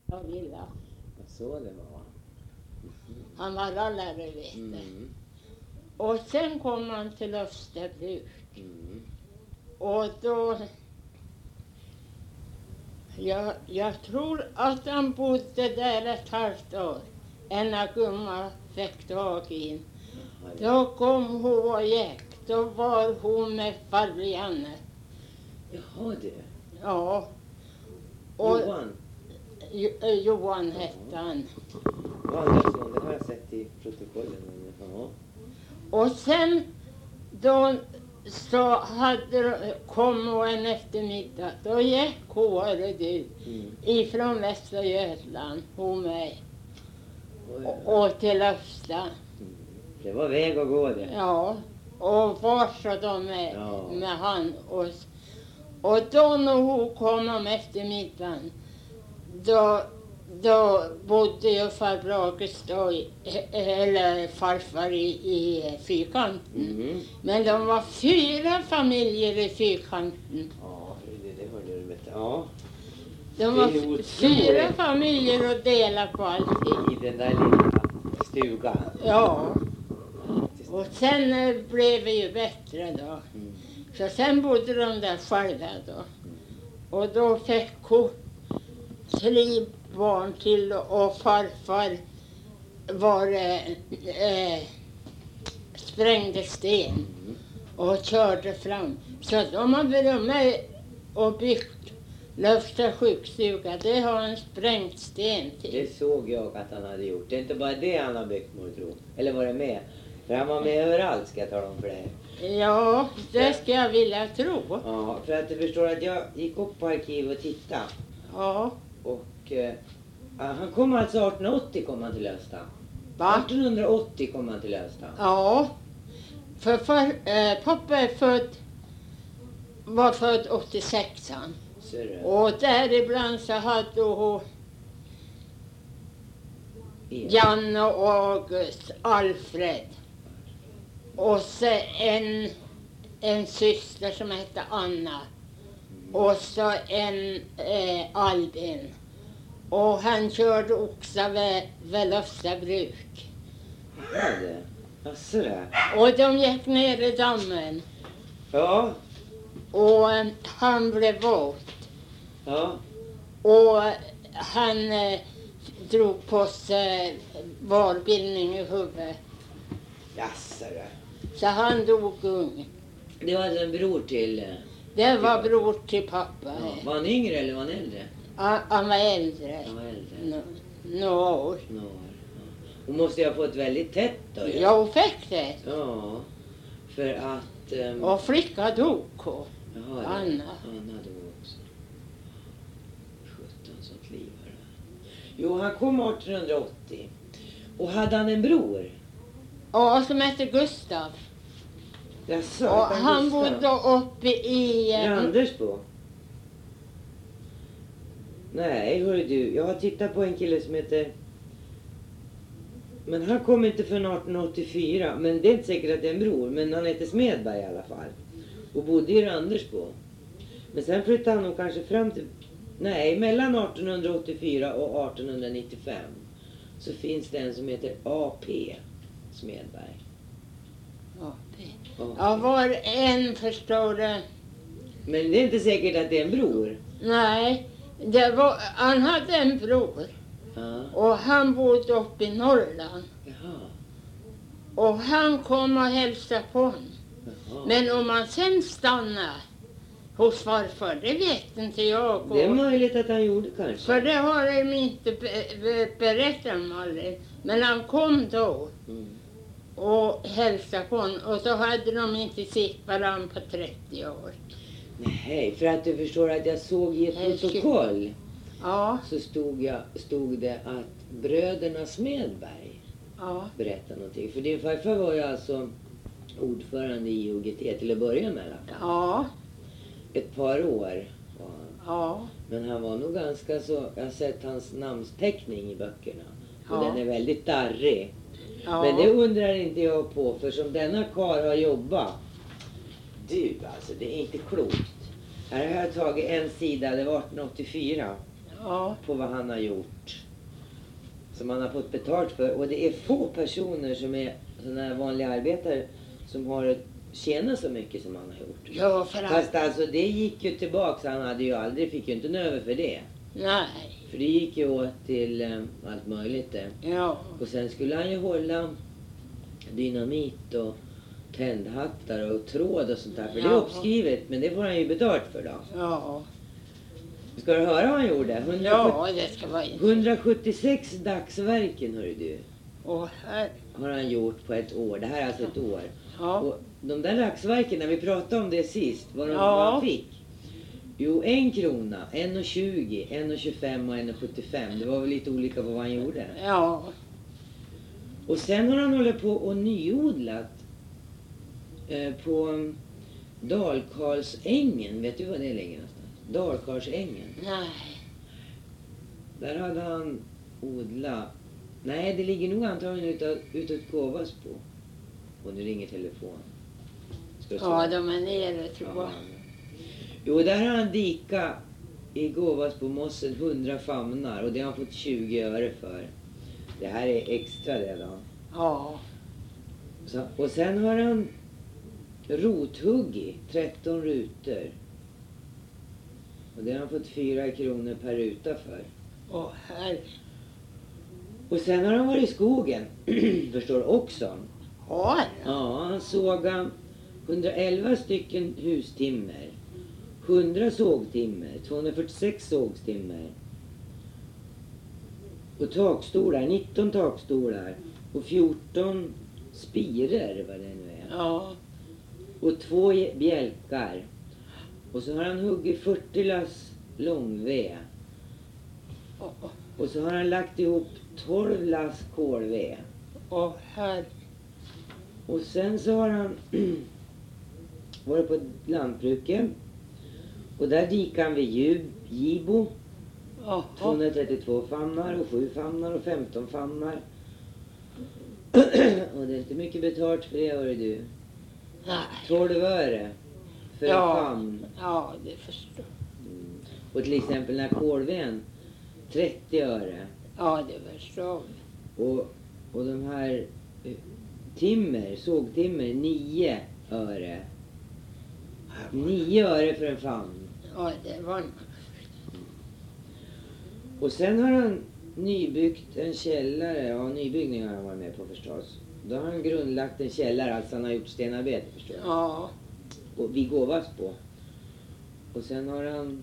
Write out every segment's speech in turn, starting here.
av Villa. Så det var. Han var lärare, vet du. Mm. Och sen kom han till Österbruk. Mm. Och då... Jag tror att han bodde där ett halvt år. När gumma fick tag in. Då kom hon och gick. Då var hon med farbror Janne. Jaha du. Ja. Och Johan. Johan hette han. Andersson, det har jag sett i protokollen. Ja. Och sen då så kom hon en eftermiddag. Då gick hon ifrån Västra Götland, hon med. Och till Östa. Det var väg att gå det. Ja, och var så de med han. Och då när hon kom om eftermiddagen, då bodde ju farbror August då, eller farfar i Fyrkanten. Mm. Men de var 4 familjer i Fyrkanten. Ja, det hörde du vet. Ja. De var 4 familjer att dela på allting. I den där lilla stugan. Ja. Och sen blev det ju bättre då. Mm. Så sen bodde de där själva då. Och då fick hon 3 barn till och farfar var sprängde sten och körde fram. Så de har varit med och byggt Lövsta sjukstuga. Det har han sprängt sten till. Det såg jag att han hade gjort. Det är inte bara det han har byggt, mortro. Eller var det med? För han var med överallt, ska jag tala om för dig. Ja, det ska jag vilja tro. Ja, för att du förstår att jag gick upp på arkiv och tittade. Ja. Och han kom alltså 1880 kom han till Östa. Va? 1880 kom han till Östa. Ja. För pappa är var född 86. Och däribland så hade hon Janne och August, Alfred. Och så en syster som hette Anna. Och så en Albin. Och han körde också vid Löfstabruk. Ja, det. Asså det. Och de gick ner i dammen. Ja. Och han blev våt. Ja. Och han drog på sig varbildning i huvudet. Asså det. Så han dog ung. Det var alltså en bror till... Det var bror till pappa. Ja. Var han yngre eller var han äldre? Han var äldre. Han var äldre. Några år. Ja. Hon måste ju ha fått väldigt tätt då. Ja, hon fick det. Ja. För att... Och flicka dog. Jaha, Anna. Anna dog också. 17 sånt liv här. Jo, han kom 1880. Och hade han en bror? Ja, som hette Gustav. Jaså, och han bodde uppe i... Andersbo? Nej, hörru du. Jag har tittat på en kille som heter... Men han kom inte från 1884. Men det är inte säkert att det är en bror. Men han heter Smedberg i alla fall. Och bodde i Andersbo. Men sen flyttade han nog kanske fram till... Nej, mellan 1884 och 1895. Så finns det en som heter A.P. Smedberg. A.P. Ja, var en förstår det. Men det är inte säkert att det är en bror. Nej, han hade en bror. Ja. Och han bodde uppe i Norrland. Jaha. Och han kom och hälsade på honom. Jaha. Men om han sen stannade hos farfar, det vet inte jag. Det är möjligt att han gjorde kanske. För det har de inte berättat om aldrig. Men han kom då och hälsade på honom. Och så hade de inte sett varandra på 30 år. Nej, för att du förstår att jag såg i ett protokoll. Ja. Så stod det att bröderna Smedberg berättade någonting. För din farfar var ju alltså ordförande i IOGT till att börja med. Ja. Ett par år var han. Ja. Men han var nog ganska så... Jag har sett hans namnsteckning i böckerna. Och Ja. den är väldigt darrig. Ja. Men det undrar inte jag på. För som denna karl har jobbat. Du alltså, det är inte klokt. Här har jag tagit en sida, det var 1884. Ja. på vad han har gjort. Som han har fått betalt för. Och det är få personer som är sådana här vanliga arbetare som har tjänat så mycket som han har gjort. Ja, för Fast alltså det gick ju tillbaks. Han hade ju aldrig, fick ju inte över för det. Nej. För det gick ju åt till allt möjligt det. Ja. Och sen skulle han ju hålla dynamit och tändhattar och tråd och sånt där. För det är Ja. uppskrivet, men det får han ju betalt för då. Ja. Ska du höra vad han gjorde? Ja, det ska vara 176 dagsverken, hörru du, Och här. har han gjort på ett år. Det här är alltså ett år. Ja. Och de där dagsverken, när vi pratade om det sist, vad Ja. han fick. Jo, 1 krona, 1,20, 1,25 och 1,75. Det var väl lite olika på vad han gjorde. Ja. Och sen har han hållit på och nyodlat på Dalkarlsängen. Vet du vad det ligger någonstans? Dalkarlsängen. Nej. Där hade han odlat. Nej, det ligger nog antagligen utåt Gåvasbo. Och nu ringer telefon. Ska du Ja, se? de är nere tror jag. Ja. Jo, där har han dika i Gåvasbomossen 100 famnar. Och det har han fått 20 öre för. Det här är extra det då. Ja. Så, och sen har han rothuggit 13 rutor. Och det har han fått 4 kronor per ruta för. Och här. Och sen har han varit i skogen, förstår du också. Har. Ja, han sågade 111 stycken hustimmer, 100 sågtimmer, 246 sågtimmer. Och takstolar, 19 takstolar och 14 spirer, vad det nu är. Ja. Och 2 bjälkar. Och så har han huggit 40 lass långved. Och så har han lagt ihop 12 lass kolved. Och här. Och sen så har han varit på lantbruket. Och där dikade han vid Gibo. Jaha. 232 famnar och 7 famnar och 15 famnar. Och det är inte mycket betalt för det, hörru du. Nej. 12 öre för en famn. Ja, det förstår. Och till exempel den här kolven 30 öre. Ja, det förstår. Och de här sågtimmer 9 öre. 9 öre för en famn. Ja, det var. Och sen har han nybyggt en källare. Ja, nybyggning har han varit med på förstås. Då har han grundlagt en källare, alltså han har gjort stenarbete förstås. Ja. Och vid Gåvasbo. Och sen har han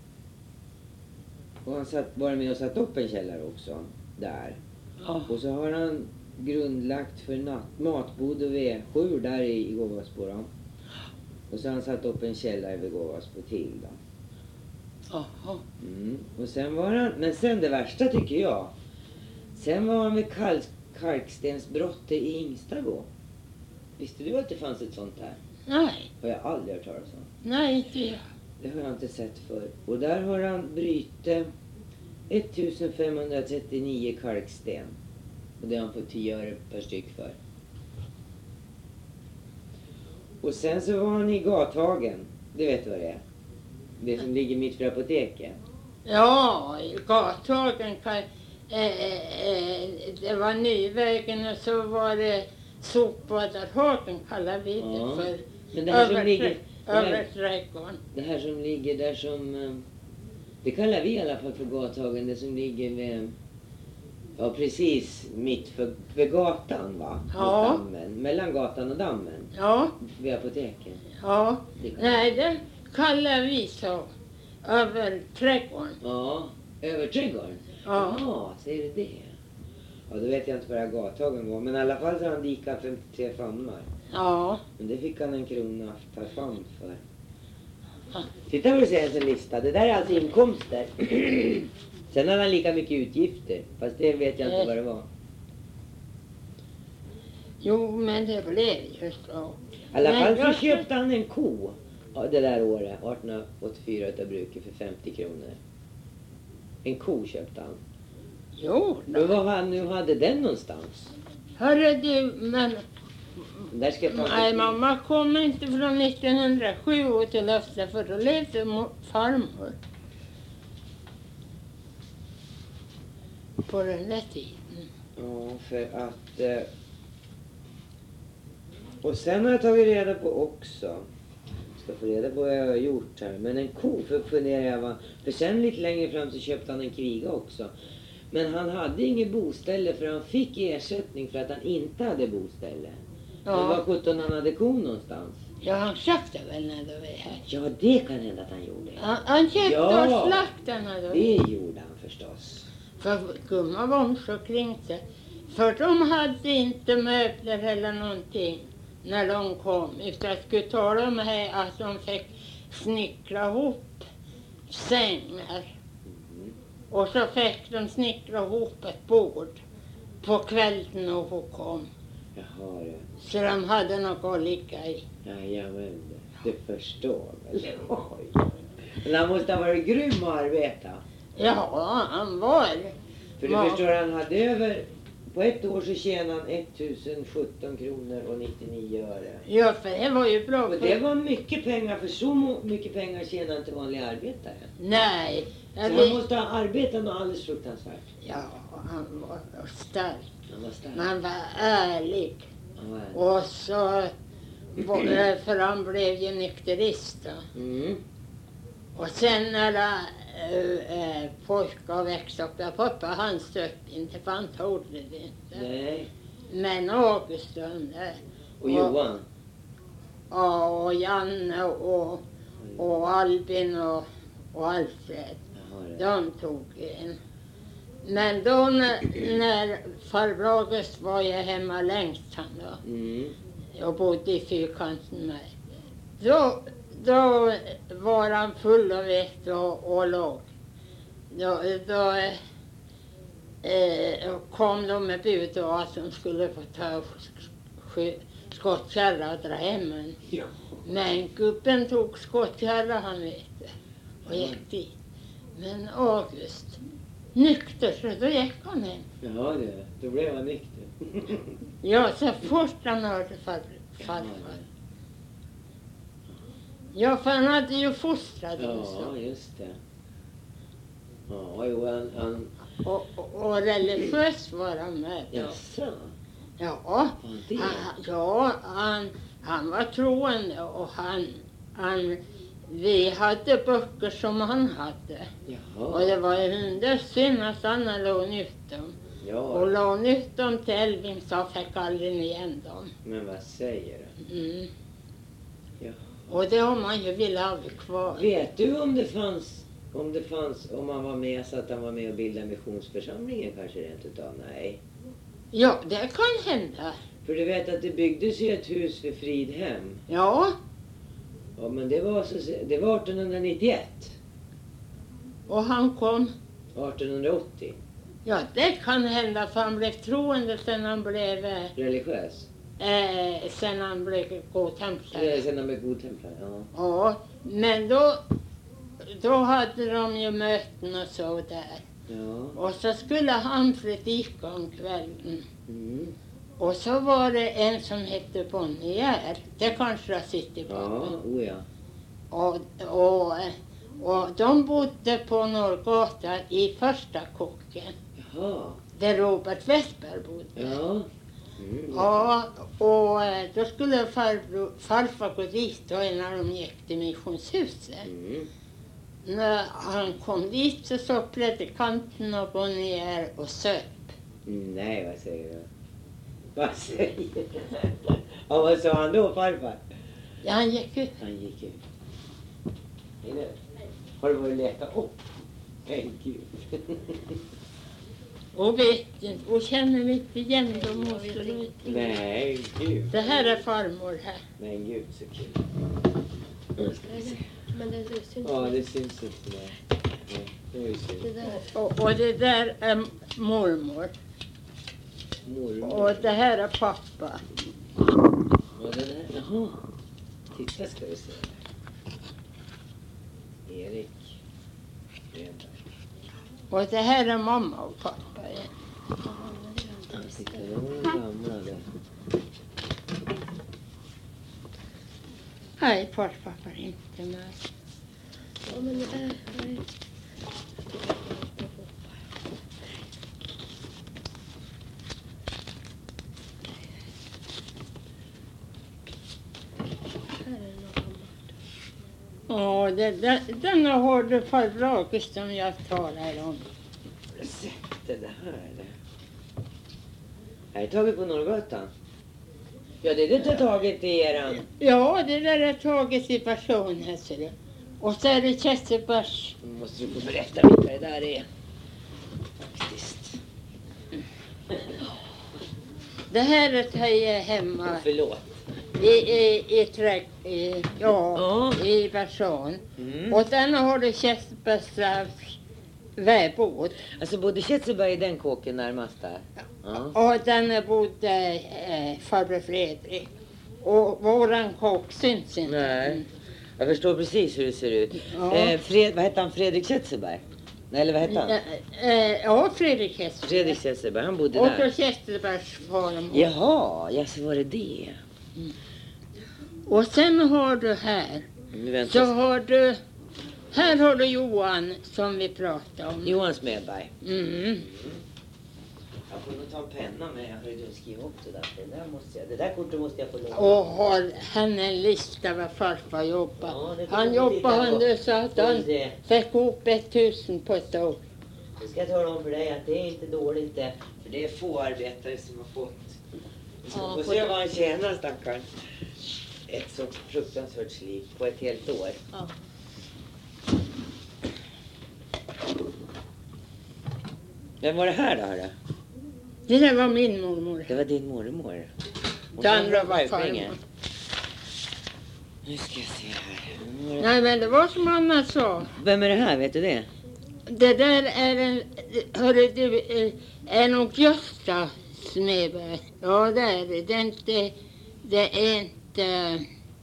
varit med och satt upp en källare också där. Ja. Och så har han grundlagt för matbod och vedjour där i Gåvasbo då. Och så har han satt upp en källare vid Gåvasbo till då. Jaha. Och sen var han, men sen det värsta tycker jag. Sen var han vid kalkstensbrottet i Ingstabo. Visste du att det fanns ett sånt här? Nej. Har jag aldrig hört talas om. Nej, inte jag. Det har jag inte sett för. Och där har han bryte 1539 kalksten. Och det har han fått 10 öre per styck för. Och sen så var han i Gathagen. Det vet du vad det är? Det som ligger mitt för apoteket. Ja, i Gathagen kan... det var Nyvägen och så var det Sopbadarhagen kallar vi det Ja, för. Men det här som ligger... Över trädgården. Det här som ligger där som... Det kallar vi i alla fall för Gathagen. Det som ligger med... Ja, precis mitt för gatan va? Ja. Dammen, mellan gatan och dammen. Ja, Vid apoteket. ja. Det kan- Nej, det kallar vi så. Över trädgården. Ja, över trädgården. Ja. Ja, säger du det? Ja, då vet jag inte vad det här Gathagen var. Men i alla fall så har han dikat 53 famnar. Ja. Men det fick han 1 krona per famn för. Ja. Titta vad du ser en lista. Det där är alltså inkomster. Sen har han lika mycket utgifter. Fast det vet jag inte vad det var. Jo, men det blev ju så. I alla Nej, fall så jag- köpte han en ko det där året, 1884 utav bruket för 50 kronor. En ko köpte han. Jo, Men vad han nu hade den någonstans? hörru du, men Där ska jag ta nej, mamma kom inte från 1907 till Öster för då levde farmor. på den där tiden. Ja, för att... Och sen har jag tagit reda på också. Ska få reda på vad jag har gjort här. Men en ko funderar jag va. För sen lite längre fram så köpte han en kviga också. Men han hade inget boställe för han fick ersättning för att han inte hade boställe. Ja. Men var 17 han hade kon någonstans? Ja, han köpte väl när du var här. Ja, det kan hända att han gjorde. Han köpte Ja, och slaktade när du var det här. gjorde han förstås. För gumma var så kring sig. För de hade inte möbler eller någonting när de kom. Utan skulle tala om här att de fick snickra ihop sängar. Och så fick de snickra ihop ett bord på kvällen och hon kom. Jaha, det. Så de hade något att ligga i. Jajamän, det förstår väl. Oj. Men han måste ha varit grym att arbeta. Ja, han var. För du förstår, han hade över... På ett år så tjänade han 1017 kronor och 99 öre. Ja, för det var ju bra. Och det var mycket pengar, för så mycket pengar tjänar inte vanliga arbetare. Nej. Så han måste ha arbetat något alldeles fruktansvärt. Ja, han var stark. Han var stark. Men han var ärlig. Han var ärlig. Och så... För han blev ju nykterist då. Mm. Och sen när pojkar växte upp, där pappa han stöp inte, för han trodde det inte. Nej. Men August Och Johan. Ja, och Janne och Albin och Alfred. Jaha, De tog en. Men då när farbror August var jag hemma längst han då. Mm. Jag bodde i Fyrkanten med. Då var han full av vett och låg. Då kom de med bud och att de skulle få ta skottkärra och dra hem en. Ja. Men gubben tog skottkärra, han vet det, och gick dit. Men August, nykter, så då gick han hem. Ja, då blev han nykter. Ja, så fort han hörde farfar. Ja, för han hade ju fostrat dem så. Ja, just det. Ja, jo, han... Och religiös var han med då. Jaså? Ja, han var troende och vi hade böcker som han hade. Jaha. Och det var ju hundra synd att han lånade ut dem. Ja. Och lånade ut dem till Elving så fick aldrig igen dem. Men vad säger du? Mm. Ja. Och det har man ju velat ha kvar. Vet du om han var med så att han var med och bildade missionsförsamlingen kanske rent utav? Nej. Ja, det kan hända. För du vet att det byggdes ju ett hus för Fridhem. Ja, Ja, men det var 1891. och han kom. 1880. Ja, det kan hända för han blev troende sen han blev Religiös. godtemplare. Sen han blev godtemplare, ja. Ja, men då hade de ju möten och så där. Ja. Och så skulle han predika om kvällen. Mm. Och så var det en som hette Bonnier. Det kanske har sitt i Ja, bakom. ja. Och de bodde på Norrgatan i första kocken. Jaha. Där Robert Westberg bodde. Ja. Mm. Ja, och då skulle farfar gå dit då när de gick till missionshuset. Mm. När han kom dit så såg predikanten och Bonnier och söp. Nej, vad säger du? Vad säger du? Ja, vad sa han då, farfar? Ja, han gick ut. Han gick ut. Är det? Har du varit leka upp? Nej, gud. Och vet inte, och känner inte igen dem. Nej, gud. Det här är farmor här. Men gud, så kul. Men det syns Ja, det syns inte. Nej, det var ju synd. det där. Och det där är mormor. Mormor. Och det här är pappa. Vad är det där? Jaha. Titta ska vi se. Erik. Redan. Och det här är mamma och pappa. Titta, de var gamla där. Nej, farfar är inte med. Ja, men det är... Nej. Ja, den har du farbror som jag talar om. Receptet det här. Här är taget på Norrgatan. Ja, det är inte taget i eran. Ja, det där är taget i personen, ser du. Och så är det köttbärs. Nu måste du få berätta vilka det där är. Faktiskt. Det här är jag hemma Förlåt. i person. Mm. Och sen har du köttbärs väbod. Alltså bodde Kätseberg i den kåken närmast där? Ja. Och den bodde farbror Fredrik. Och våran kock syns inte. Nej. Jag förstår precis hur det ser ut. Ja. Vad hette han? Fredrik Kätseberg? Nej, eller vad hette han? Ja, Fredrik Kästberg. Fredrik Kätseberg, han bodde Och där. på Kästbergs farmor. Jaha, ja, så var det det. Och sen har du här. Nu vänta. Så har du. Här har du Johan som vi pratade om. Johan Smedberg. Mm. Jag får nog ta en penna med. Jag har redan skrivit upp det där. Det där kortet måste jag få låna. Och har han en lista vad farfar jobbar. Ja, det kan Han vi jobbar titta på. under så att han Det. fick ihop 1000 på ett år. Jag ska tala om för dig att det är inte dåligt det. För det är få arbetare som har fått. Ja, Och se vad han tjänar, stackaren. Ett så fruktansvärt sliv på ett helt år. Ja. Vem var det här då? Hörru? Det där var min mormor. Det var din mormor. Och Det sen andra var var farfingen. farmor. Nu ska jag se här. Nej, men det var som Anna sa. Vem är det här? Vet du det? Det där är en, hörru du, är nog Gösta Smedberg. Ja, det är det. Det är inte,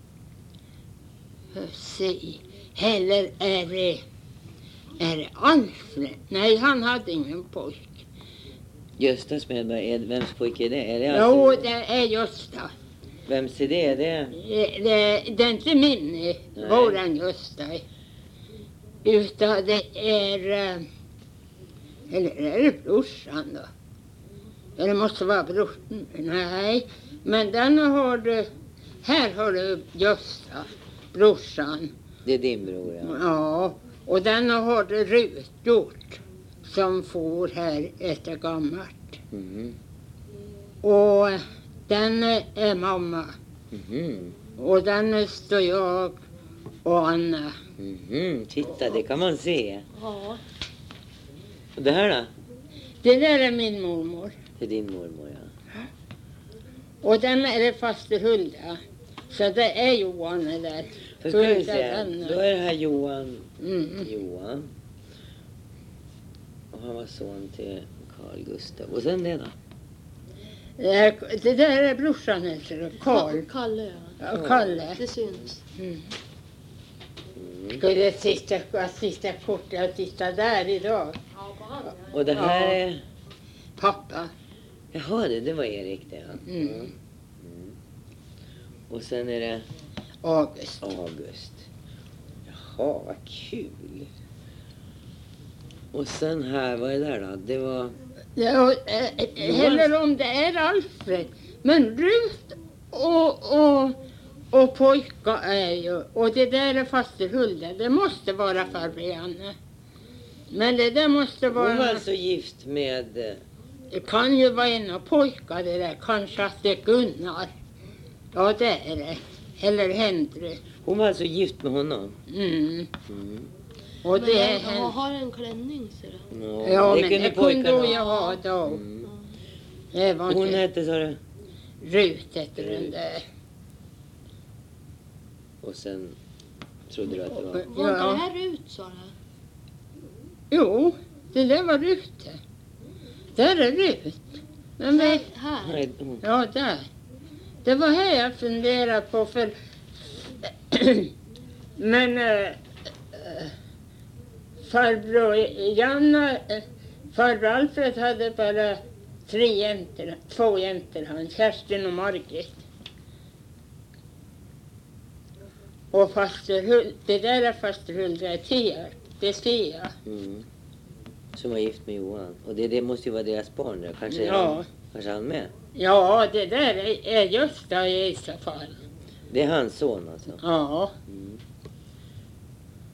se, heller är det Alfred. Nej, han hade ingen pojk. Gösta Smedberg, vems pojke är det? Är det Jo, alltså, det är Gösta. vems är det? Det är inte min, våran Gösta. Utan det är, eller är det brorsan då? Ja, det måste vara brorsan. Nej, men den har du, här har du Gösta, brorsan. Det är din bror, ja. Ja, och den har du Rut gjort som får här efter gammalt. Mhm. Och den är mamma. Mhm. Och den står jag och Anna. Mhm. Titta, det kan man se. Ja. Och det här då? Det där är min mormor. Det är din mormor, ja. Och den är det faster Hulda. Så det är Johan där. Då ska vi Hulda se. den. Då är det här Johan. Mm. Johan. Och han var son till Carl Gustav. Och sen det då? Det där är brorsan heter det. Karl. Kalle, ja. Ja, Kalle. Det syns. Mm. Mm. Skulle sitta kort och titta där idag. Ja, på han, Och det här Ja. är... Pappa. Jaha, det var Erik det, ja. Mm. Mm. Och sen är det August. August. Jaha, vad kul. Och sen här, vad är det där då? Det var... Ja, eller om det är Alfred. Men Rut och pojkar är ju, och det där är faster Hulda. Det måste vara farbror Janne. Men det där måste Hon var vara, alltså gift med... det kan ju vara en av pojkar det där. Kanske att det är Gunnar. Ja, det är det. Eller Henry. Hon var alltså gift med honom. Mm. Mm. Och det är jag Henry. har en klänning, ser du. Ja, men det kunde pojkarna jag ha då. Mm. Det var Hon inte hette, sa du? Rut heter den där. Och sen trodde du att det var... Var inte Ja. det här ut, sa du? Jo, det där var Rut. Där är Rut. Men vi, Här. Nej, hon... ja, där. Det var här jag funderade på för... Men farbror Janna, farbror Alfred hade bara 2 jäntor han, Kerstin och Margit. Och faster Hulda, det där är faster Hulda Tierp, det ser jag. Mm. Som var gift med Johan. Och det måste ju vara deras barn då. Kanske, Ja. kanske han med. Ja, det där är Gösta i så fall. Det är hans son alltså. Ja. Mm.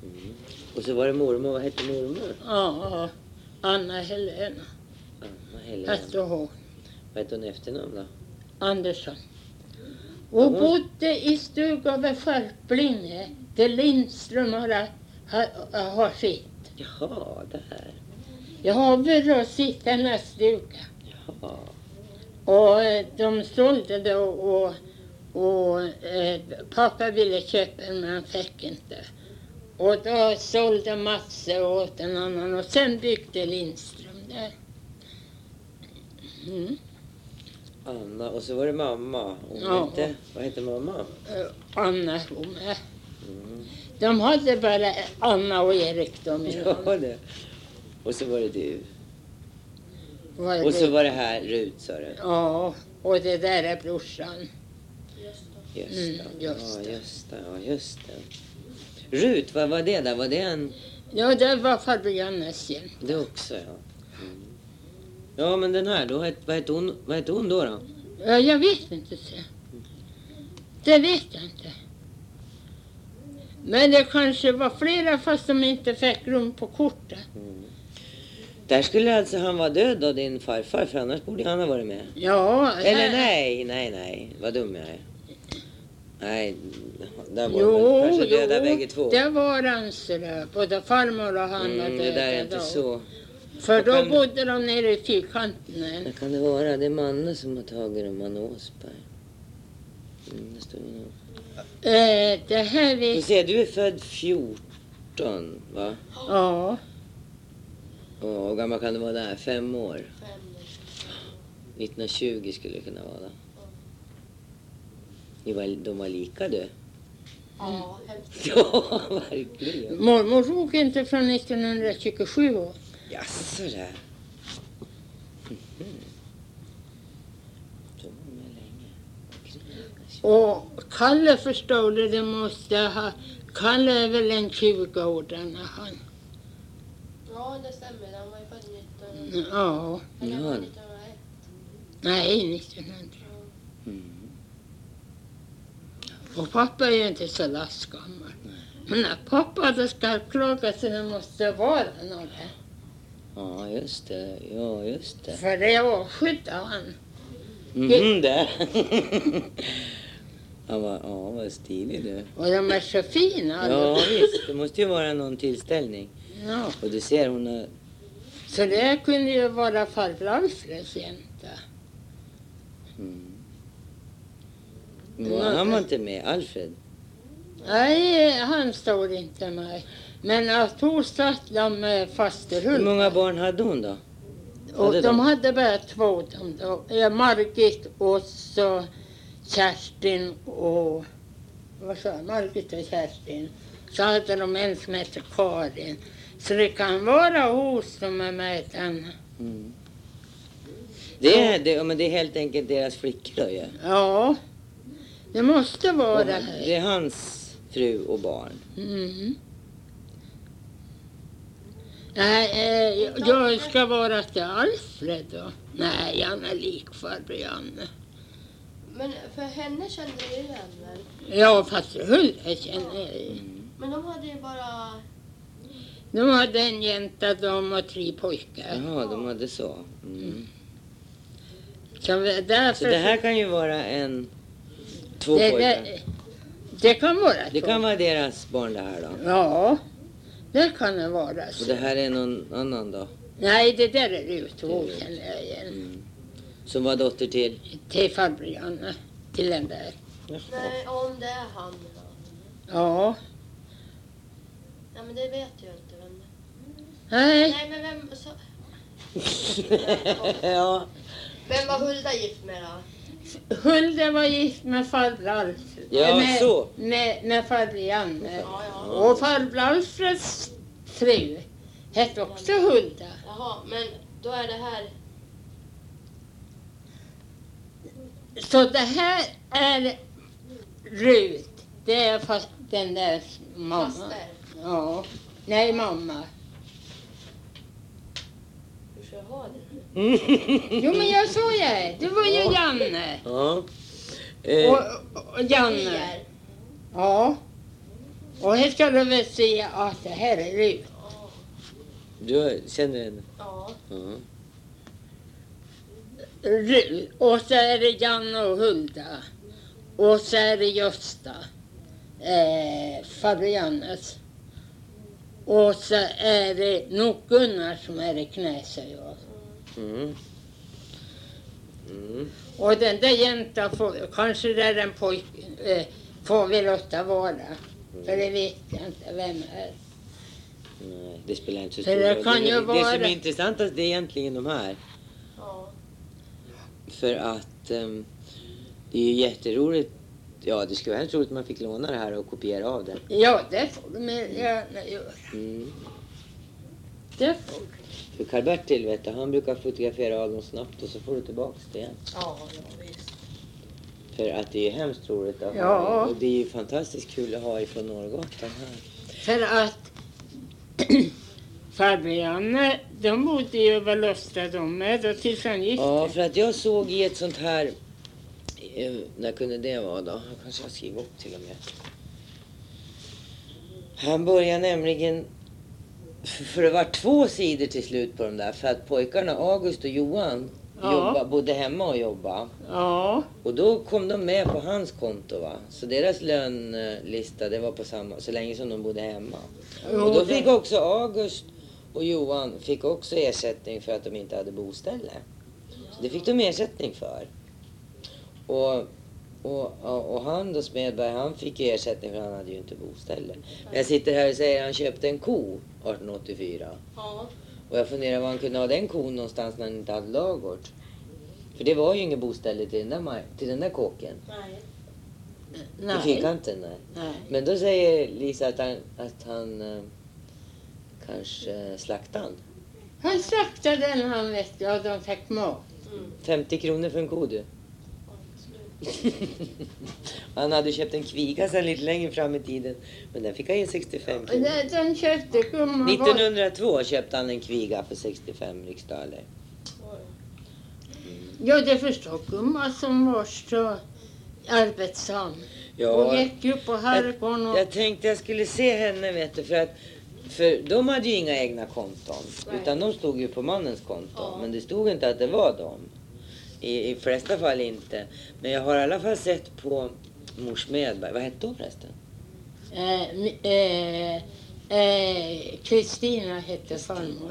Och så var det mormor. Vad hette mormor? Ja, Anna Helena Anna Helena. hette hon. Vad hette hon efternamn då? Andersson. Och bodde i stugan vid Skärplinge där Lindström har sitt. Jaha, det här. Jag har väl sitt hennes stuga. Jaha. Och de sålde det och pappa ville köpa den men han fick inte. Och då sålde Matse åt en annan och sen byggde Lindström där. Anna, och så var det mamma. Vad hette mamma? Anna hon med. De hade bara Anna och Erik de. Ja, det. Och så var det du. Var Och så var det här Rut, sa du. Ja, och det där är brorsan. Gösta. Gösta. Ja, just det. Rut, vad var det där? Var det en... Ja, det var farbror Jannes igen. Det också, ja. Ja, men den här, då, vad hette hon då? Ja, jag vet inte. Så. Det vet jag inte. Men det kanske var flera fast de inte fick rum på kortet. Där skulle alltså han vara död då, din farfar, för annars borde han ha varit med. Ja. Eller nej, vad dum jag är. Nej, där var de kanske döda bägge två. Det var hans röv. Både farmor och han var döda. Det där är inte då. så. För då bodde de nere i fyrkanten. Vad kan det vara? Det är Manne som har tagit dem, Manne Åsberg. Det står det nog. Det här Du vet... ser, du är född 14, va? Ja. Och hur gammal kan det vara där? 5 år? 1920 skulle det kunna vara. De var lika du. Ja, hemskt. Ja, verkligen. Mormor tog inte från 1927 år. Jaså där. Så länge. Och Kalle förstod det måste ha... Kalle är väl en 20 år när han... Ja, det stämmer. Han var ju född 1900. Ja. Eller Ja. var det 1901? Nej, 1900. Och pappa är ju inte så lastgammal. Men när pappa hade skarpklagat så det måste vara något. Ja, just det. Ja, just det. För det avskydde han. Det. Han var stilig du. Och de är så fina. Ja, visst. Det måste ju vara någon tillställning. Ja. Och du ser, hon har... Så det kunde ju vara farbror Alfreds jänta. Han var inte med, Alfred. Nej, han står inte med. Men att hon satt med fasterhund. Hur många barn hade hon då? Och de hade bara 2 de då. Margit och så Kerstin och... Vad sa jag? Margit och Kerstin. Så hade de en som heter Karin. Så det kan vara hos som är med den. Men det är helt enkelt deras flickor då, ja. Ja, det måste vara Och det här. det är hans fru och barn. Nej, jag ska vara till Alfred då. Nej, han är lik farbror Janne. Men för henne kände jag igen väl? Ja, fast Hulle känner jag ju. Men de hade ju bara... De hade en jänta, de och 3 pojkar. Jaha, de hade så. Så, därför, Så det här kan ju vara 2 pojkar. Det kan vara Det så. kan vara deras barn det här då. Ja, det kan det vara Och så. det här är någon annan då. Nej, det där är Rut, hon känner jag igen. Som var dotter till. Till farbror Janne, till den där. Nej, om det är han då. Ja, Nej, men det vet jag inte vem det nej. Nej, men vem... Så... Ja. Vem var Hulda gift med då? Hulde var gift med farbror Alfred. Ja, med, så. Med farbror Janne. Ja. Och farbror Alfreds fru hette också Hulda. Jaha, men då är det här... Så det här är Rut. Det är fast den där mamma. Faster. Ja. Nej, mamma. Hur ska jag ha det? Jo, men jag såg det. Det var ju Janne. Ja. Och Janne. Pierre. Ja. Och här ska du väl se att det här är Rut. Du känner henne? Ja. Ja. Rut. Och så är det Janne och Hulda. Och så är det Gösta. Farbror Jannes. Och så är det nog Gunnar som är i knä, säger jag. Mm. Mm. Och den där jäntan får, kanske det är en pojk, får vi låta vara. För det vet jag inte vem det är. Nej, det spelar inte så För stor det roll. kan ju Det vara- som är intressantast är egentligen de här. Ja. För att det är ju jätteroligt. Ja, det skulle vara hemskt roligt om man fick låna det här och kopiera av det. Ja, det får de gärna göra. Mm. Det får de. För Karl-Bertil, vet du, han brukar fotografera av dem snabbt och så får du tillbaka det igen. Ja, visst. För att det är hemskt roligt att Ja. ha. Och det är ju fantastiskt kul att ha ifrån Norrgatan här. För att farbror Janne, de bodde ju över Lusta de med då tills han gifte. Ja, för att jag såg i ett sånt här... När kunde det vara då? Jag kanske har skrivit upp till och med. Han började nämligen... För det var 2 sidor till slut på de där. För att pojkarna August och Johan bodde hemma och jobbade. Ja, Och då kom de med på hans konto, va? Så deras lönlista, det var på samma, så länge som de bodde hemma. Och då fick också August och Johan fick också ersättning för att de inte hade boställe. Så det fick de ersättning för. Och han då, Smedberg, han fick ersättning för han hade ju inte boställe. Men jag sitter här och säger att han köpte en ko 1884. Ja. Och jag funderar var han kunde ha den kon någonstans när han inte hade lagård. För det var ju ingen boställe till den där kåken. Nej. I nej. fyrkanten, nej. nej. Men då säger Lisa att han kanske slaktade han. Han slaktade den han vet, ja de fick mat. 50 kronor för en ko, du. Han hade köpt en kviga sen lite längre fram i tiden. Men den fick han ge 65 kronor. Den köpte gumman. 1902 köpte han en kviga för 65 riksdaler. Ja, det förstår gumman som var så arbetsam. Ja, Och gick ju på herrgården och... jag tänkte jag skulle se henne, vet du, för de hade ju inga egna konton. Nej. Utan de stod ju på mannens konto. Ja. Men det stod inte att det var dem. I flesta fall inte. Men jag har i alla fall sett på mors Medberg. Vad hette hon förresten? Kristina hette farmor.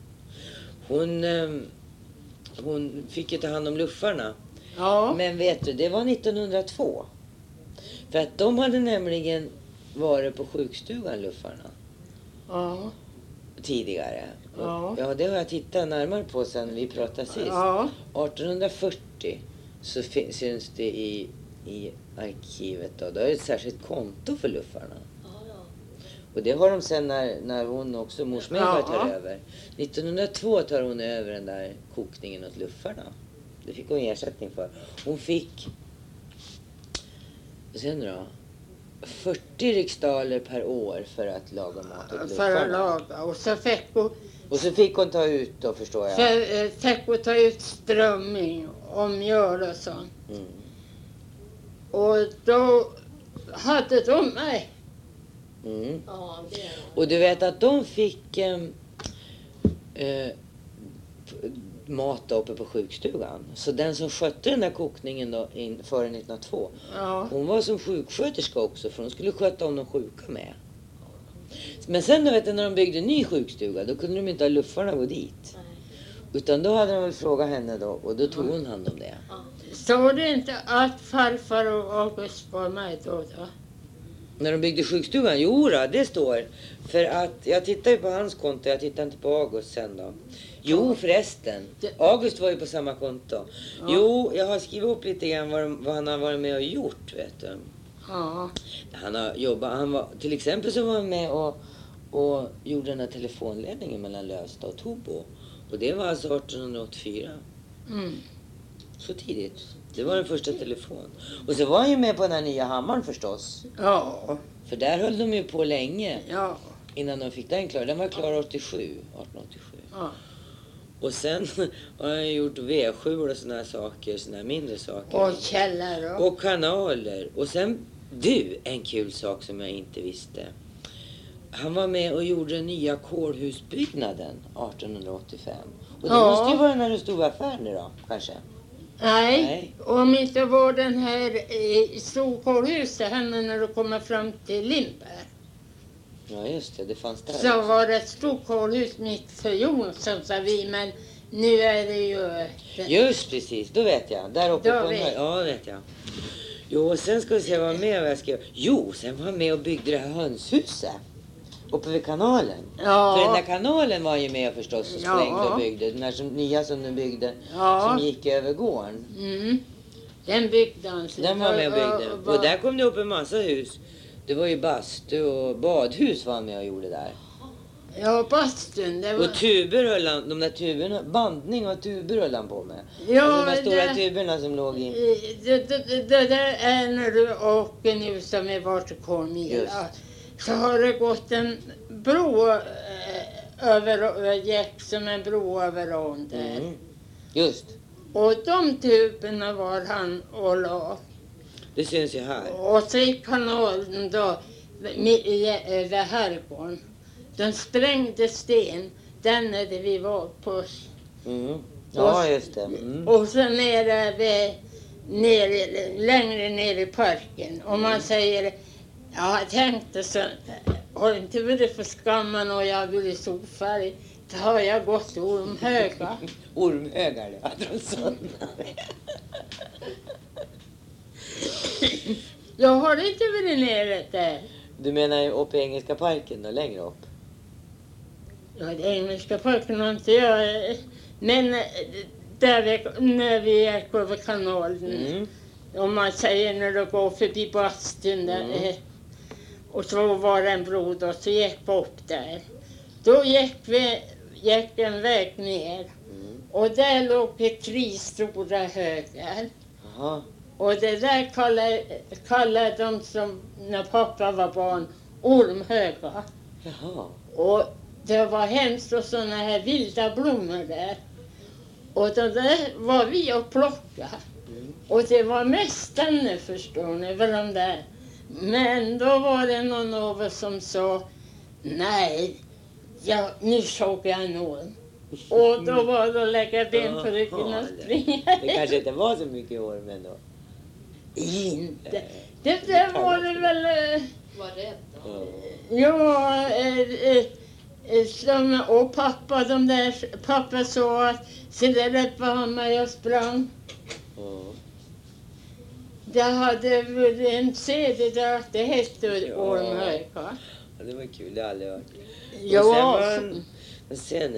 Hon fick ju ta hand om luffarna. Ja, Men vet du, det var 1902. För att de hade nämligen varit på sjukstugan, luffarna, ja, tidigare. Ja. Ja, det har jag tittat närmare på sen vi pratade sist. ja. 1840 så syns det i arkivet då. Då är det ett särskilt konto för luffarna. Ja. Och det har de sen när hon också, mors Medberg, tar Ja. över. 1902 tar hon över den där kokningen åt luffarna. Det fick hon ersättning för. Hon fick, sen då, 40 riksdaler per år för att laga mat åt För att luffarna. laga. Och så fick hon, Och så fick hon ta ut då, förstår jag. fick hon ta ut strömming och mjöl och sånt. Mm. Och då hade de mig. Mm. Ja, det är det. Och du vet att de fick mat då uppe på sjukstugan. Så den som skötte den där kokningen då före 1902, Ja, hon var som sjuksköterska också, för hon skulle sköta om de sjuka med. Men sen då, vet du, när de byggde en ny sjukstuga, då kunde de inte ha luffarna gå dit. Nej. Utan då hade de väl frågat henne då, och då tog hon hand om det. Ja. står det inte att farfar och August var med då? När de byggde sjukstugan? Jo då, det står. För att jag tittar ju på hans konto, jag tittar inte på August sen då. Jo, förresten. August var ju på samma konto. Ja. Jo, jag har skrivit upp lite grann vad han har varit med och gjort, vet du. Ja, Han har jobbat, till exempel så var han med och gjorde den här telefonledningen mellan Lövsta och Tobo. Och det var alltså 1884. mm. Så tidigt. Det var den första telefon. Och så var han ju med på den här nya hammaren förstås. Ja, För där höll de ju på länge ja, innan de fick den klar. Den var klar 1887. ja. Och sen har han gjort V7 och såna här saker, såna här mindre saker. Och källare och... Och kanaler. Och sen Du, en kul sak som jag inte visste. Han var med och gjorde den nya kårhusbyggnaden 1885. Och det måste ju vara när du stod i affären då, kanske? Nej, om inte var den här storkårhuset henne när du kommer fram till Lindberg. Ja, just det. Det fanns där. Så var det ett stort kårhus mitt för Jonsson, sa vi, men nu är det ju... Just precis, då vet jag. Där uppe Då på vet. Ja, vet jag. Jo, och sen ska vi se vad med vad jag skrev. Jo, sen var han med och byggde det här hönshuset. Uppe vid kanalen. Ja. För den där kanalen var ju med förstås och sprängde Ja. och byggde. Den här nya som du byggde. Ja. Som gick över gården. Mm. Den byggde han. Den var med och byggde. Och där kom det upp en massa hus. Det var ju bastu och badhus var han med och gjorde där. Ja, bastun. Det var... Och tuber höll han, de där tuberna, bandning och tuber höll han på med. Ja, alltså de här stora det- tuberna som låg i. Det där är när du åker nu som är vart du kom i. Just. Så har det gått en bro över, gick som en bro över ån där. Mm. Just. Och de tuberna var han och la. Det syns ju här. Och så i kanalen då, över herrgården. De sprängde sten, den är det vi var på. Mm. Ja, just det. Mm. Och så längre ner i parken. Och man säger, jag tänkte så, har inte varit för skammen och jag vill i solfärg. Då har jag gått ormhöga. Ormhögar, det hade de sådana. Jag har inte varit nere där. Du menar ju uppe i Engelska parken då, längre upp? Ja, det engelska parken har inte jag. Men där när vi gick över kanalen. Mm. Om man säger när du går förbi bastun där. Mm. Och så var det en bro då, så gick vi upp där. Då gick en väg ner. Mm. Och där låg det 3 stora högar. Jaha. Och det där kallade de som, när pappa var barn, ormhöga. Jaha. Och det var hemskt och såna här vilda blommor där. Och då där var vi och plockade. Mm. Och det var mästarna, förstår ni, väl de där. Men då var det någon av oss som sa, nej, ja, nu såg jag en orm. Och då var det att lägga ben på ryggen och springa. Det kanske inte var så mycket orm ändå. Inte. Det där var det väl... Var rädd då. Ja. Ja, som, och pappa sa att se där rätt var han med och sprang. Ja. Det hade väl en CD där att det hette Ja. ormhöga. Ja, det var kul, det har jag aldrig hört. Ja, Och sen var han, och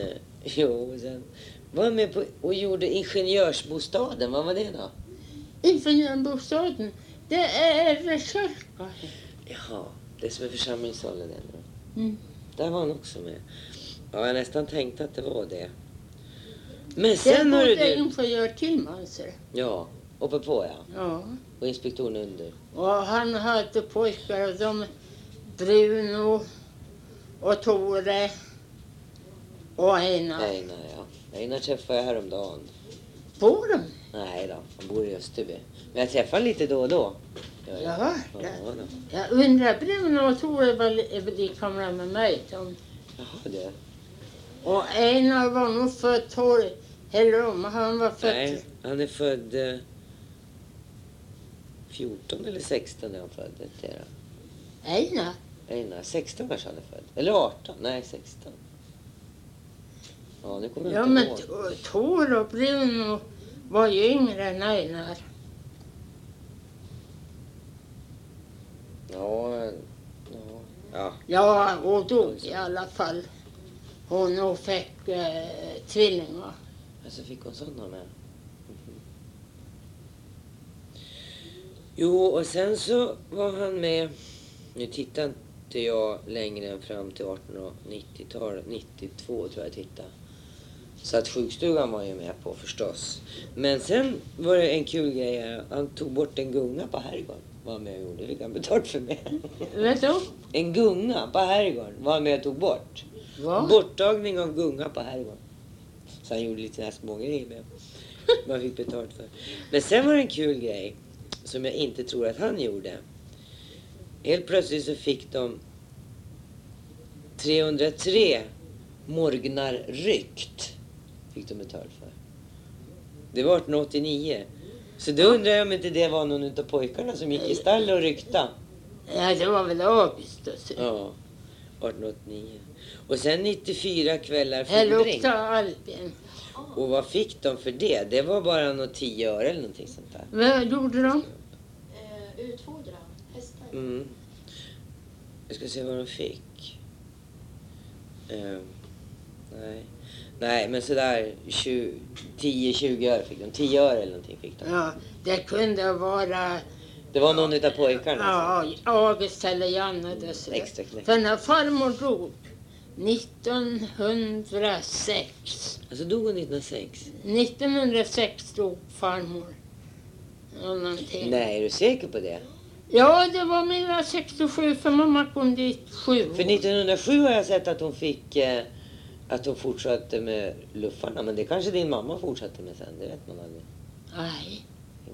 sen var han med på och gjorde ingenjörsbostaden. Vad var det då? ingenjörsbostaden, det är kyrka. Jaha, det är som är församlingssalen ändå. Mm. Där var han också med. Ja, jag nästan tänkte att det var det. Men Det sen hörde bodde du... ingenjör Tillmanser. Ja, uppe på ja. Ja. Och inspektorn under. Och han hade pojkar och de Bruno och Tore och Einar. Einar, ja. Einar träffade jag häromdagen. Bor de? Nej då, han bor i Österby. Men jag träffar honom lite då och då. Jag har hört Ja, det. då. Jag undrar, Bruno och Tore var lika gamla med mig. Jaha, det. Och Einar var nog född 12, eller om han var född... Nej, han är född 14 eller 16 är han född. Det är det. Einar? Einar, 16 kanske han är född. Eller 18, nej 16. Ja, nu kommer Ja, jag men inte ihåg. Tore och Bruno var ju yngre än Einar. Ja. Ja, och dog i alla fall. Hon fick tvillingar. Alltså fick hon sådana med. Mhm. Jo, och sen så var han med. Nu tittar inte jag längre än fram till 1890-talet. 92 tror jag jag tittade. Så att sjukstugan var ju med på förstås. Men sen var det en kul grej här. Han tog bort en gunga på herrgården. Var han med och gjorde. Det fick han betalt för med. Vet du? En gunga på herrgården var han med och tog bort. Va? Borttagning av gunga på herrgården. Så han gjorde lite sådana här små grejer med. Man fick betalt för. Men sen var det en kul grej. Som jag inte tror att han gjorde. Helt plötsligt så fick de 303 morgnar ryckt. Fick de betalt för. Det var 1889. Så då undrar jag om inte det var någon utav pojkarna som gick i stall och rykta. Ja, det var väl August. Ja, 1889. Och sen 94 kvällar Här fordring. luktade Albin. Och vad fick de för det? Det var bara något 10 öre eller någonting sånt där. Vad gjorde de? Utfodra hästar. Mm. Jag ska se vad de fick. Nej, men sådär 10-20 öre fick de. 10 öre eller någonting fick de. Ja, det kunde vara Det var någon utav pojkarna. ja, August eller Janne. Extra knäck. För när farmor dog 1906. Alltså dog hon 1906? 1906 dog farmor. Och någonting. Nej, är du säker på det? Ja, det var mina 67 för mamma kom dit 7 år. För 1907 har jag sett att hon fick... att hon fortsatte med luffarna. Men det kanske din mamma fortsatte med sen. Det vet man aldrig. Nej.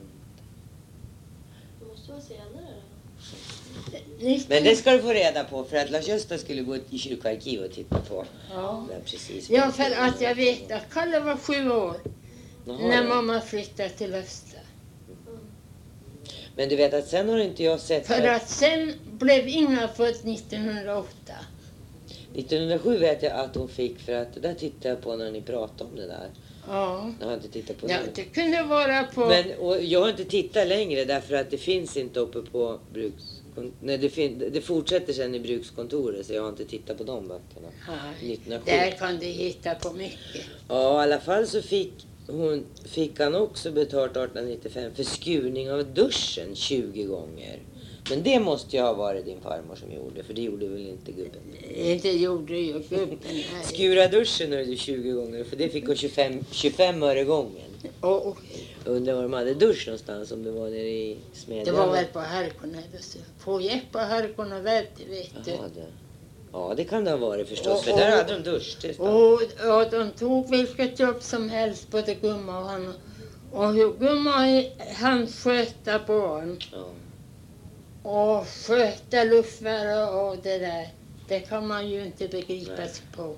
Det måste vara senare då. Men det ska du få reda på. För att Lars-Gösta skulle gå i kyrkoarkiv och titta på. Ja. Det precis. Ja, för att jag vet att Kalle var 7 år Jaha, när ja. mamma flyttade till Östra. Men du vet att sen har inte jag sett... För att sen blev Inga född 1908. 1907 vet jag att hon fick, för att det där tittade jag på när ni pratade om det där. Ja. Jag har inte tittat på Ja, det. det kunde vara på... Men och jag har inte tittat längre därför att det finns inte uppe på Nej, det fortsätter sen i brukskontoret, så jag har inte tittat på de böckerna. Nej, 1907. där kan du hitta på mycket. Ja, i alla fall så fick han också betalt 1895 för skurning av duschen 20 gånger. Men det måste ju ha varit din farmor som gjorde, för det gjorde väl inte gubben? Inte gjorde ju gubben. Nej. Skura duschen är det 20 gånger, för det fick hon 25 öre gången. Och Undrar var de hade dusch någonstans, om det var nere i Smedjan. det var väl på Harkorna. På på Harkorna väl, vet du. Jaha, det. Ja, det kan det ha varit förstås, för Och- där hade de dusch. Det Och de tog vilket jobb som helst, både gumma och han. Och hur gumma han sköta barn ja. och sköta luftfärd och det där. Det kan man ju inte begripa Nej. sig på.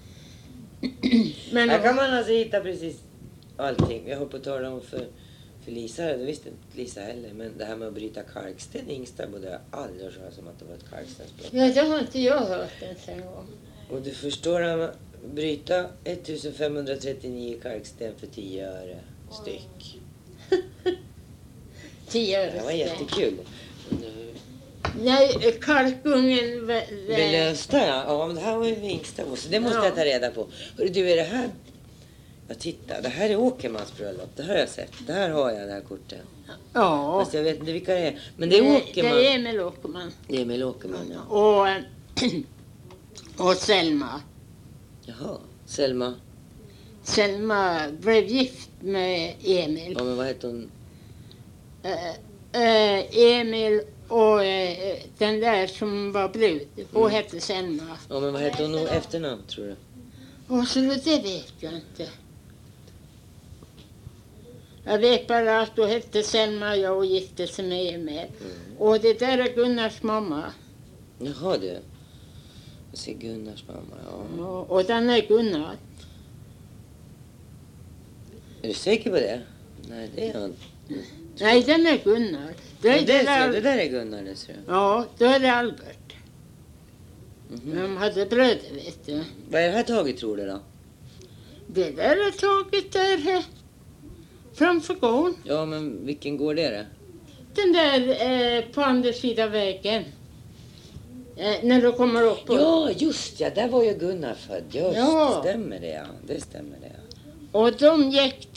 Men Här kan man alltså hitta precis allting. Jag har på att tala om för Lisa, det visste inte Lisa heller, men det här med att bryta kalksten i Ingsta bodde jag aldrig hört talas om att det var ett kalkstensbrott. ja, det har inte jag hört ens en gång. Och du förstår, att bryta 1539 kalksten för 10 öre styck. 10 öre. Det var jättekul. Nej, kalkungen... Det löste jag. Ja, men det här var ju Ingsta. Så det måste Ja. jag ta reda på. Hörru, du, är det här... Jag tittar, det här är Åkermans bröllop. Det här har jag sett. Det här har jag, det här kortet. Ja, Fast jag vet inte vilka det är. Men det är Åkerman. det är Emil Åkerman. Det är med Åkerman, ja. Och Selma. Jaha, Selma. Selma blev gift med Emil. Ja, men vad heter hon? Emil och den där som var brud. Hon hette Selma. Ja, men vad heter hon nog efternamn, tror du? Och så det vet jag inte. Jag vet bara att hon hette Selma, jag och gifte sig med Emil. Och det där är Gunnars mamma. Jaha, du. Jag ser Gunnars mamma, ja. Och den är Gunnar. Är du säker på det? Nej, det är han. Nej, den är Gunnar. Det där är Gunnar, det ser du. Ja, då är det Albert. Mhm. De hade bröder, vet du. Vad är det här taget, tror du då? Det där är taget där framför gården. Ja, men vilken går det då? Den där på andra sidan vägen. När du kommer upp på... Ja, just ja, där var ju Gunnar född. Just, Ja. det stämmer det, ja. Det stämmer det, ja. Och de gick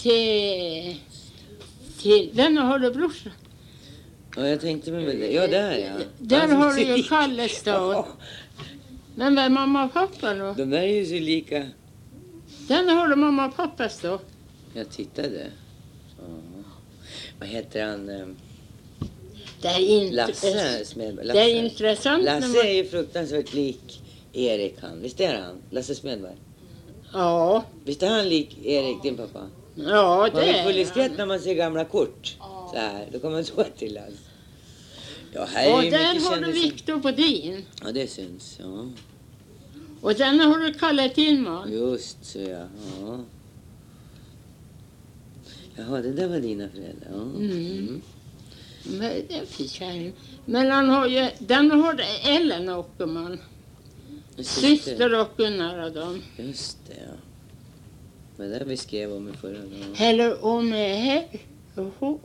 till den har du brorsan. Ja, jag tänkte mig väl det. Ja, där ja. Där Han har ser du ju lik- Kalles då. Ja, Men vad är mamma och pappa då? de där är ju så lika. Den har du mamma och pappas då. Jag tittade. Ja. Vad heter han? Det är inte... Lasse Smedberg. Det är intressant när Lasse man... är ju fruktansvärt lik Erik han. Visst är han? Lasse Smedberg. Ja, Visst är han lik Erik, din pappa? ja Man det blir full i är skratt han. när man ser gamla kort. Så här, då kommer man så till hans. Ja, här är Och ju där mycket har du kändisar. Viktor Bodin. Ja, det syns. Ja. Och den har du Kalle Tillman. Just så, ja. Ja. Jaha, det där var dina föräldrar. Ja. Mm. Men det är för kärring. Men han har ju, den har Ellen Åkerman. Syster och Gunnar och dem. Just det, ja. Men det vi skrev om i förra gången. Eller om här. Joho.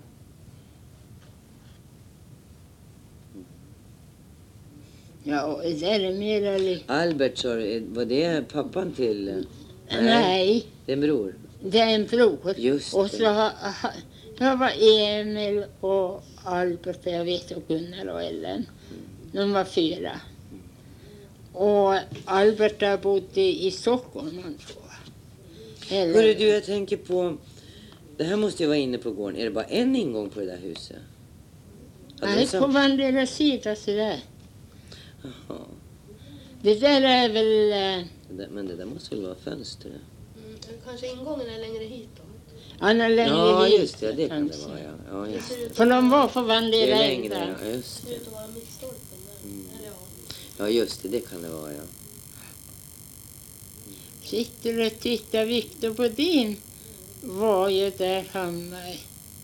Ja, det är mer eller... Albert, sa du, var det pappan till? Nej, Det är en bror. det är en bror. Just Och det. så jag var Emil och Albert och jag vet och Gunnar och Ellen. De var 4. Och Albert har bodde i Stockholm. Han tror jag. Hörru du, jag tänker på... Det här måste ju vara inne på gården. Är det bara en ingång på det där huset? Ja, Nej, det är på vandra sida sådär. Jaha. Det där är väl... Men det där måste väl vara fönster? Kanske ingången är längre hit då. Han är längre Ja, hit, just det. Det kan det kanske. vara, ja. Ja, just det. För de var på vandra Det är längre, där. ja. Just Det ser det. ut att vara mittstolpen där. Eller ja. Ja, just det. Det kan det vara, ja. Sitter och tittar. Viktor Bodin var ju där han med.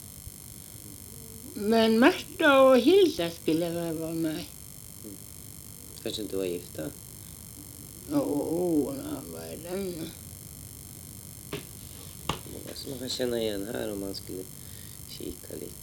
Men Märta och Hilda skulle väl vara med. Kanske inte var gifta. Vad är den? Många som man kan känna igen här om man skulle kika lite.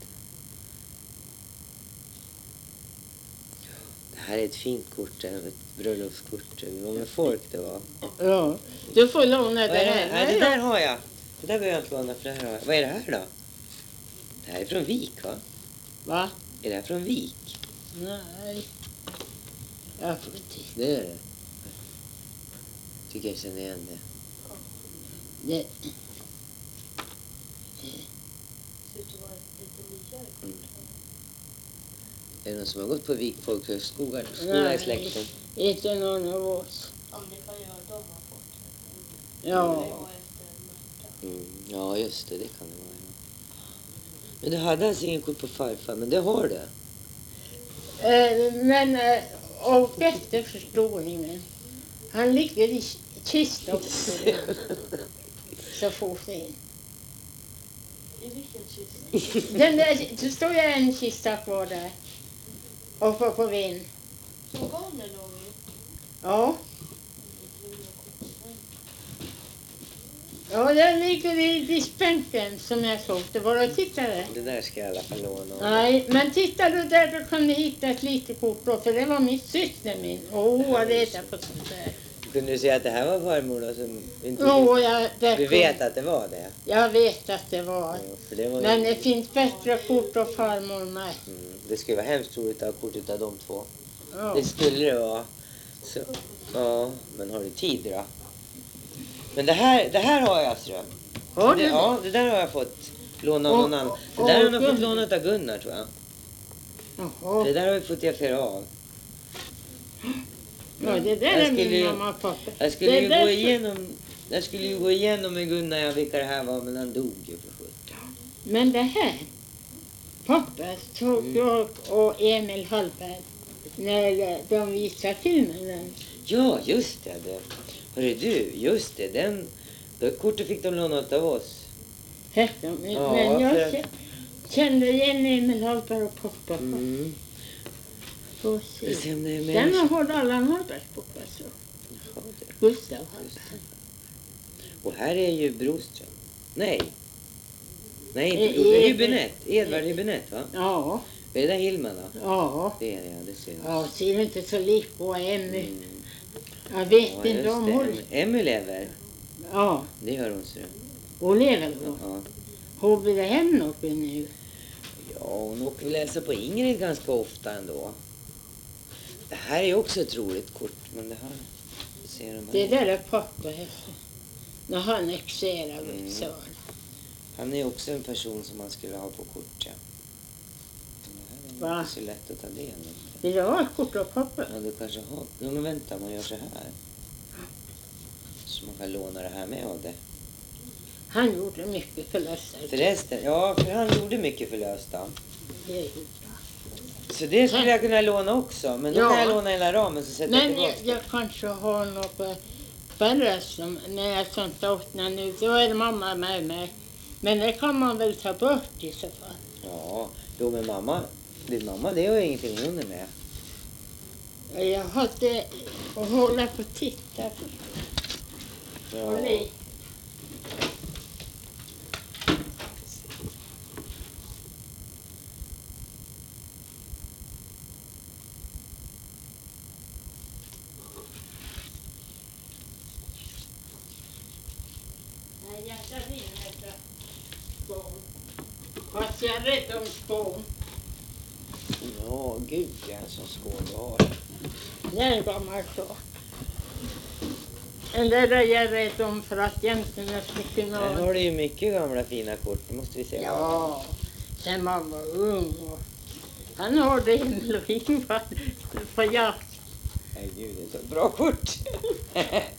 Det här är ett fint kort, ett bröllopskort. Det var med folk det var. Ja, du får låna det Vad är det här. här? Nej, det där har jag. Det där behöver jag inte låna för det här har jag. Vad är det här då? Det här är från Vik, va? Va? Är det här från Vik? Nej. Jag får titta. Det är det. Tycker jag känner igen det. Det. Ser ut att vara lite nyare. Är det någon som har gått på Vik folkhögskola i Nej. släkten? Inte någon av oss. Ja, men det kan ju vara de har fått. Det Ja. var efter Märta. Ja, just det. Det kan det vara. Ja. Men du hade alltså ingen kort på farfar, men det har du. Men och efter förståningen. Han ligger i kista också. Så får vi in. I vilken kista? Den där, det står ju en kista kvar där. Uppe på vind. Som garnen låg i. Ja. Ja, den ligger i diskbänken som jag såg. Det var och tittade. Det där ska jag i alla fall låna. Nej, men tittar du där då kan du hitta ett litet kort då. För det var min syster min. Och hon var reda på sånt där. Kunde du säga att det här var farmor då? Som inte Jag, du vet att det var det? Jag vet att det var. Ja, för det var Men det finns bättre kort av farmor med. Det skulle vara hemskt roligt att ha kort av de två. Ja. Det skulle det vara. Så, ja, men har du tid då? Men det här har jag, tror jag. Har du det? Ja, det där har jag fått låna av någon annan. Det där har jag fått låna av Gunnar, tror jag. Jaha. Det där har vi fått ge flera av. Ja, det där Jag är min skulle- mamma och pappa. Jag skulle Det ju där- gå igenom med Gunnar vilka det här var, men han dog ju för sjutton. Men det här. Pappa tog jag och Emil Hallberg när de visade filmen. Ja, just det. Hörru du, just det. Det kortet fick de låna av oss. Men Ja, jag för- kände igen Emil Hallberg och pappa. Mm. Får Vi se. ser om det är med. Den har Allan Hallbergs pappa så. Jaha, det. Gustav Hallberg. Och här är ju Broström. Nej, inte Edvard. Broström. Det är Hübinette. Edvard Hübinette, va? Ja, Är det där Hilma då? ja. Det är det, ja. Det ser jag. Ja, ser inte så lik på Emmy. Mm. Jag vet Ja, inte om just hon... det. Emmy lever. Ja, Det gör hon, så. hon lever då. Ja. Hon blir hem något nu. Ja, hon åker väl läsa på Ingrid ganska ofta ändå. Det här är också ett roligt kort, men det här... Vi ser de Det här. där är pappa. När han exerar så. Han är också en person som man skulle ha på kort, ja. Men det här är Va? inte så lätt att ta del av. Vill du ha ett kort av pappa? Ja, du kanske har... Jo, men vänta, man gör så här. Så man kan låna det här med av det. Han gjorde mycket förluster. Förresten, ja, för han gjorde mycket förlösta. Det gjorde Så det skulle jag kunna låna också. Men då Ja. kan jag låna hela ramen så sätter jag Men tillbaka. jag kanske har något värre som när jag sånt åtna nu. Då är mamma med mig. Men det kan man väl ta bort i så fall. Ja, jo men mamma. Din mamma, det är ingenting hon är med. Jag hade att hålla på och titta. Ja. Nej, jag tar in detta skål. Fast jag är rädd om skål. Ja, gud ja, en sån skål du har. Det är en gammal sak. Den där är jag rädd om för att egentligen jag ska kunna... Här har du ju mycket gamla fina kort, det måste vi se. Ja, sen man var ung. Och han har det Emil och Ingvar på jakt. Herregud, det är så bra kort.